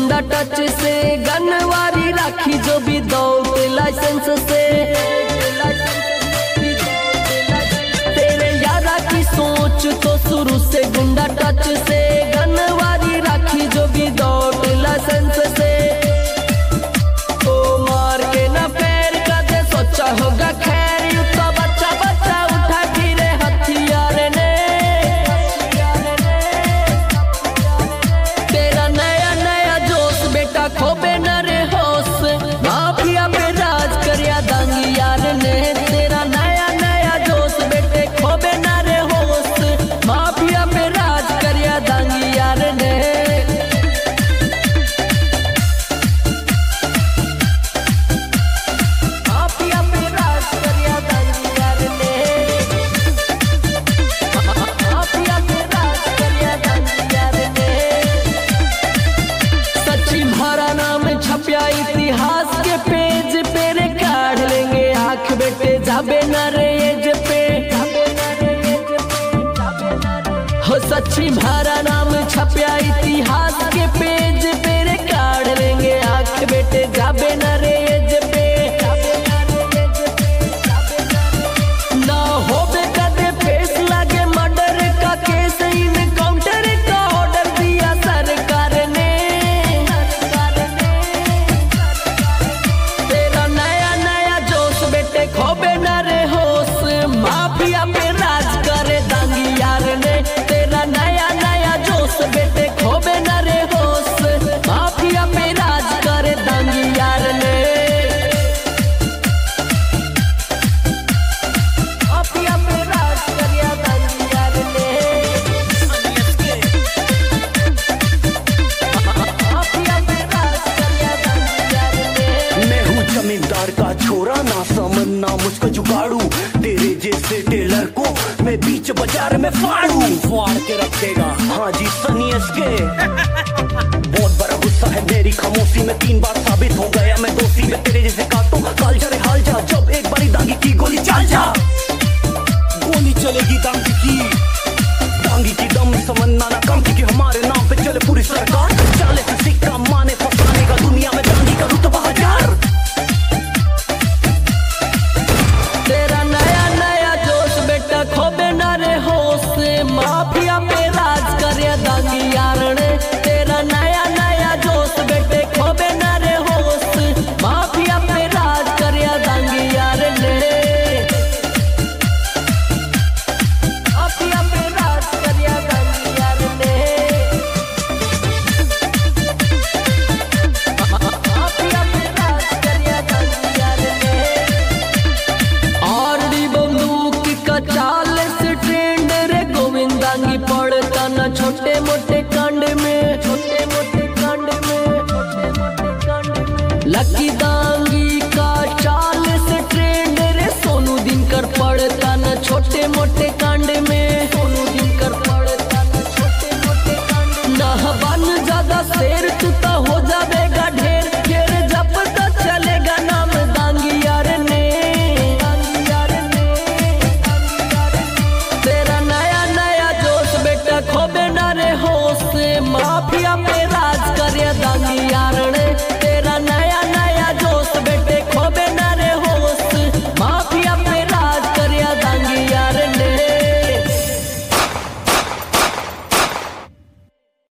गुंडा टच से, गनवारी राखी जो भी दौत लाइसेंस से। तेरे यारा की सोच तो शुरू से गुंडा टच से, गनवारी राखी जो भी दौत लाइसेंस से। तो मार के ना पैर का दे सोचा होगा खैर, यू तो बच्चा बच्चा उठा गिरे हथियार ने। तेरा नया नया जोश बेटा खोबे न रे होश, माफिया पे राज करिया दांगी यार ने। तेरा नया नया जोश बेटे खोबे न रे होश, माफिया पे राज करिया दांगी यार ने। माफिया पे राज करिया दांगी यार ने। माफिया पे राज करिया दांगी यार ने। सच्ची भरा नाम छपिया इतिहास के पेज पे रे, काढ़ लेंगे आंख बेटे जाबे न रे एज पे। हो सच्ची भरा नाम छपिया इतिहास के पेज पे रे, काढ़ लेंगे आंख बेटे जाबे न रे एज पे। ना होबे कदे फेस लागे मर्डर का केस, इनकाउंटर का ऑर्डर दिया सरकार ने। तेरा नया नया जोश बेटे खोबे न रे होश, माफिया पे राज करे दांगी यार ने। तेरा नया नया जोश बेटे खोबे न रे होश, माफिया पे राज करे दांगी यार ने। माफिया पे राज करिया दांगी यार ने। माफिया पे राज करिया दांगी यार ने। मैं हूँ जमींदार का छोरा, ना समझना मुझको जुगाड़ू। तेरे जैसे टेलर को मैं बीच बाजार में फाड़ू, फाड़ के रख देगा। हाँ जी सनी एसके। बहुत बड़ा गुस्सा है मेरी खामोशी में, 3 बार साबित हो गया मैं दोषी। मैं तेरे जैसे काटो काल जरे